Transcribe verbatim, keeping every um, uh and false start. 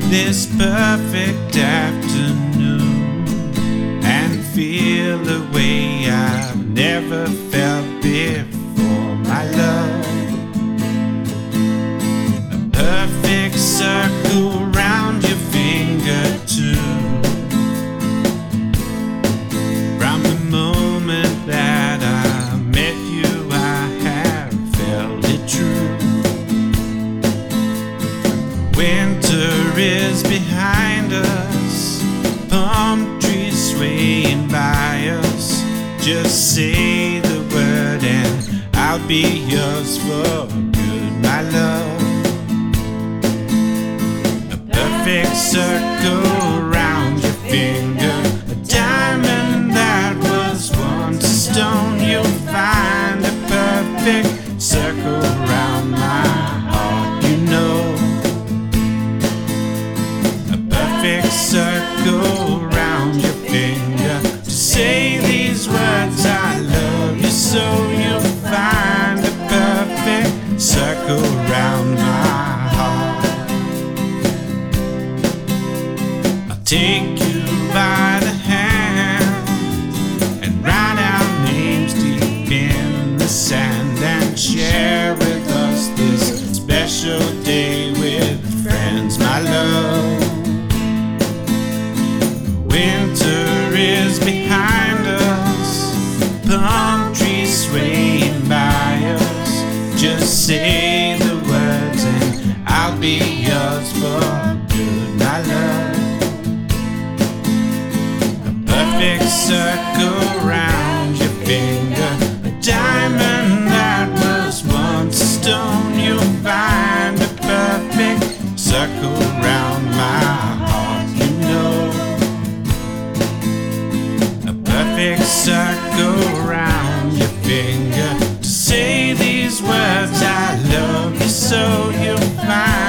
this perfect afternoon and feel the way I've never felt before, my love. A perfect circle round your finger too. From the moment that I met you, I have felt it true. Winter is behind us, palm trees swaying by us. Just say the word and I'll be yours for good, my love. A perfect circle round your finger, a diamond that was once a stone. You'll find a perfect circle round my heart, you know. Perfect circle round your finger, to say these words, I love you so. You'll find a perfect circle round my heart. I'll take you by the hand and write our names deep in the sand and share with us this special day with friends, my love. Winter is behind us, palm trees swaying by us. Just say the words and I'll be yours for good, my love. A perfect circle round your finger, a diamond that was once a stone. You'll find a perfect circle round my heart, you know. Perfect circle round your finger, to say these words, I love you so. You'll find